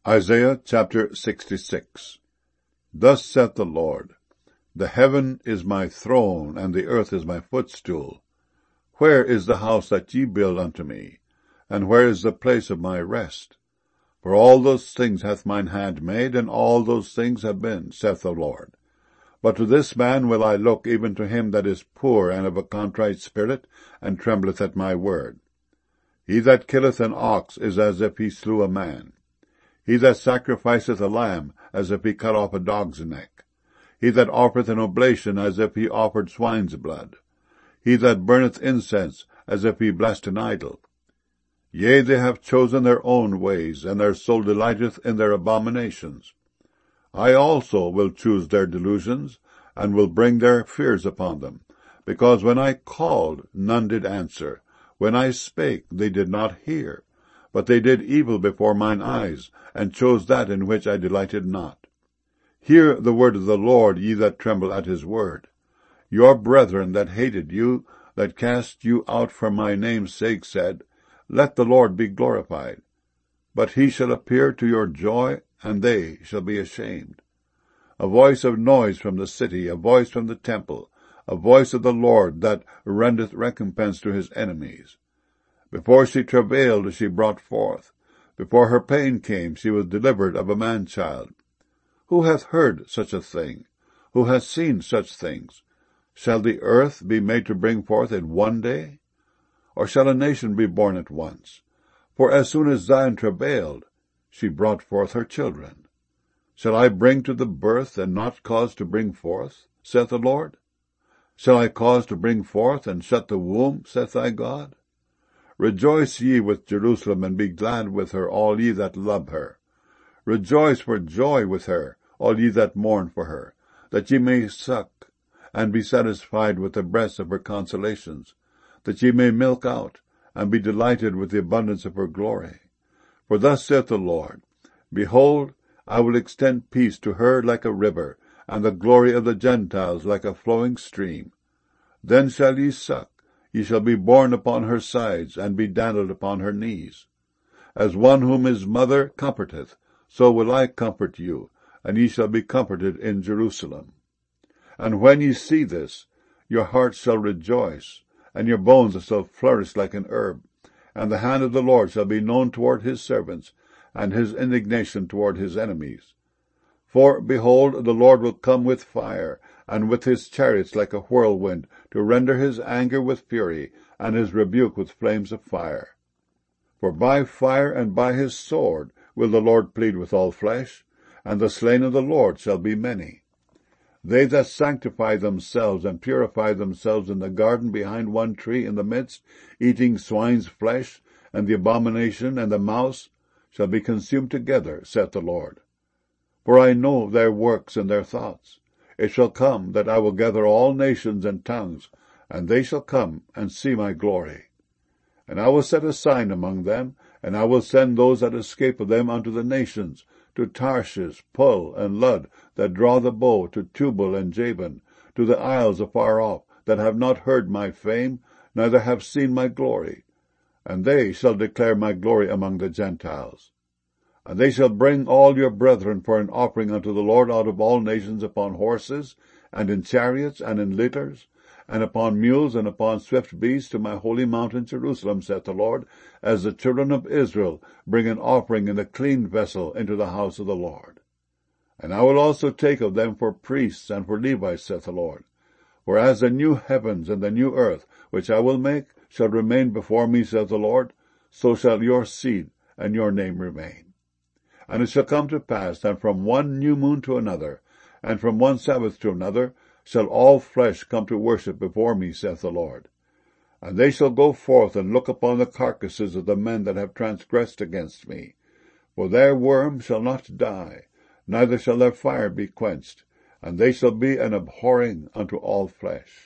Isaiah chapter 66. Thus saith the Lord, The heaven is my throne, and the earth is my footstool. Where is the house that ye build unto me? And where is the place of my rest? For all those things hath mine hand made, and all those things have been, saith the Lord. But to this man will I look, even to him that is poor and of a contrite spirit, and trembleth at my word. He that killeth an ox is as if he slew a man. He that sacrificeth a lamb, as if he cut off a dog's neck. He that offereth an oblation, as if he offered swine's blood. He that burneth incense, as if he blessed an idol. Yea, they have chosen their own ways, and their soul delighteth in their abominations. I also will choose their delusions, and will bring their fears upon them. Because when I called, none did answer. When I spake, they did not hear. But they did evil before mine eyes, and chose that in which I delighted not. Hear the word of the Lord, ye that tremble at his word. Your brethren that hated you, that cast you out for my name's sake, said, Let the Lord be glorified. But he shall appear to your joy, and they shall be ashamed. A voice of noise from the city, a voice from the temple, a voice of the Lord that rendeth recompense to his enemies. Before she travailed, she brought forth. Before her pain came, she was delivered of a man-child. Who hath heard such a thing? Who hath seen such things? Shall the earth be made to bring forth in one day? Or shall a nation be born at once? For as soon as Zion travailed, she brought forth her children. Shall I bring to the birth, and not cause to bring forth, saith the Lord? Shall I cause to bring forth, and shut the womb, saith thy God? Rejoice ye with Jerusalem, and be glad with her, all ye that love her. Rejoice for joy with her, all ye that mourn for her, that ye may suck, and be satisfied with the breasts of her consolations, that ye may milk out, and be delighted with the abundance of her glory. For thus saith the Lord, Behold, I will extend peace to her like a river, and the glory of the Gentiles like a flowing stream. Then shall ye suck, ye shall be borne upon her sides, and be dandled upon her knees. As one whom his mother comforteth, so will I comfort you, and ye shall be comforted in Jerusalem. And when ye see this, your hearts shall rejoice, and your bones shall flourish like an herb, and the hand of the Lord shall be known toward his servants, and his indignation toward his enemies. For, behold, the Lord will come with fire, and with his chariots like a whirlwind, to render his anger with fury, and his rebuke with flames of fire. For by fire and by his sword will the Lord plead with all flesh, and the slain of the Lord shall be many. They that sanctify themselves and purify themselves in the garden behind one tree in the midst, eating swine's flesh, and the abomination and the mouse, shall be consumed together, saith the Lord. For I know their works and their thoughts. It shall come that I will gather all nations and tongues, and they shall come and see my glory. And I will set a sign among them, and I will send those that escape of them unto the nations, to Tarshish, Pul, and Lud, that draw the bow, to Tubal and Javan, to the isles afar off, that have not heard my fame, neither have seen my glory. And they shall declare my glory among the Gentiles. And they shall bring all your brethren for an offering unto the Lord out of all nations upon horses, and in chariots, and in litters, and upon mules, and upon swift beasts, to my holy mountain Jerusalem, saith the Lord, as the children of Israel bring an offering in a clean vessel into the house of the Lord. And I will also take of them for priests and for Levites, saith the Lord. For as the new heavens and the new earth, which I will make, shall remain before me, saith the Lord, so shall your seed and your name remain. And it shall come to pass that from one new moon to another, and from one Sabbath to another, shall all flesh come to worship before me, saith the Lord. And they shall go forth and look upon the carcasses of the men that have transgressed against me. For their worm shall not die, neither shall their fire be quenched, and they shall be an abhorring unto all flesh.